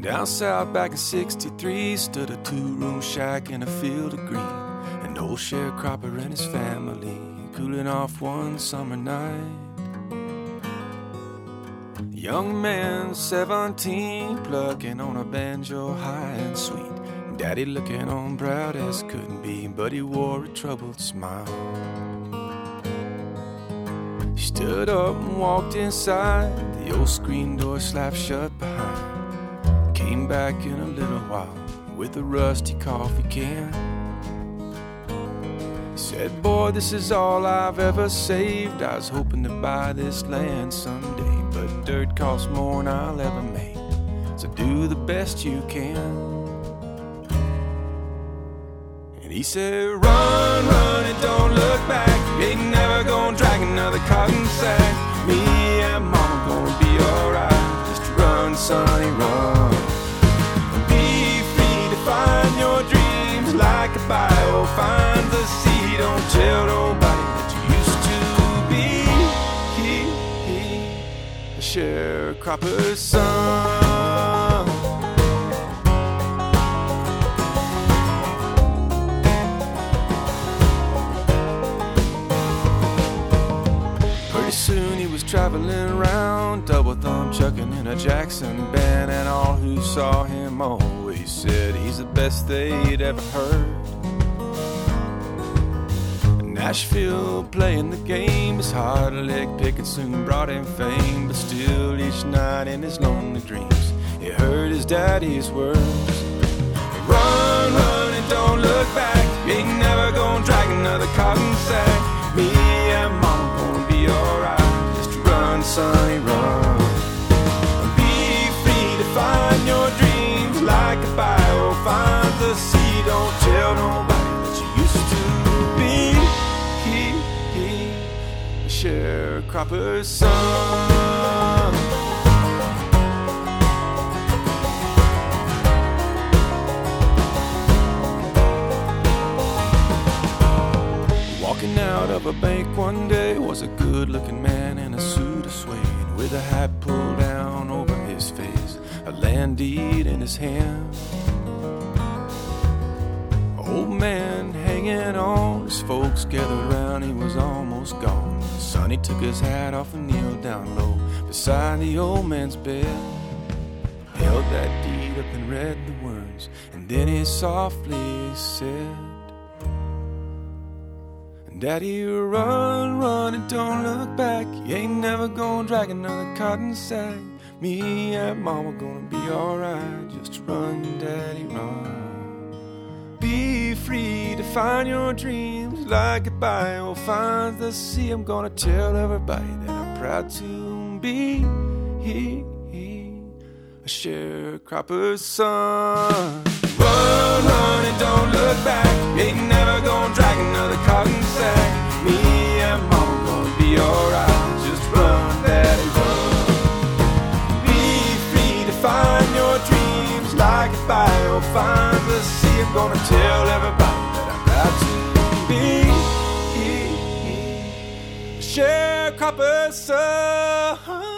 Down south back in '63 stood a two-room shack in a field of green. An old sharecropper and his family cooling off one summer night. Young man, 17, plucking on a banjo high and sweet. Daddy looking on proud as couldn't be, but he wore a troubled smile. He stood up and walked inside, the old screen door slapped shut behind. Came back in a little while with a rusty coffee can. He said, boy, this is all I've ever saved. I was hoping to buy this land someday, but dirt costs more than I'll ever make, so do the best you can. And he said, run, run and don't look back. You ain't never gonna drag another cotton sack. Me and mama gonna be alright. Just run, sonny, run. Be free to find your dreams like a bio finds the sea. Don't tell nobody that you used to be a sharecropper's son. Pretty soon he was traveling around, double thumb chucking in a Jackson band, and all who saw him always said he's the best they'd ever heard. Nashville playing the game, his hard leg picking soon brought him fame, but still each night in his lonely dreams he heard his daddy's words. Run, run and don't look back. You ain't never gonna drag another cotton sack. Me and mama gonna be alright. Just run, sonny, run. Be free to find your dreams like a bio finds the sea. Don't tell nobody that you used to be a sharecropper's son. Walking out of a bank one day was a good-looking man in a suit of suede, with a hat pulled down over his face, a land deed in his hand. Old man hanging on, his folks gathered around, he was almost gone. Sonny took his hat off and kneeled down low beside the old man's bed, held that deed up and read the words, and then he softly said, Daddy, run, run and don't look back. You ain't never gonna drag another cotton sack. Me and mama gonna be alright. Just run, Daddy, run. Be free to find your dreams like a bio finds the sea. I'm gonna tell everybody that I'm proud to be a sharecropper's son. Run, run and don't look back. You ain't never gonna drag another cotton sack. Me and mama gonna be alright. Just run, Daddy, run. Be free to find your dreams like a bio finds the sea. I'm gonna tell everybody that I'm proud to be a sharecropper's son.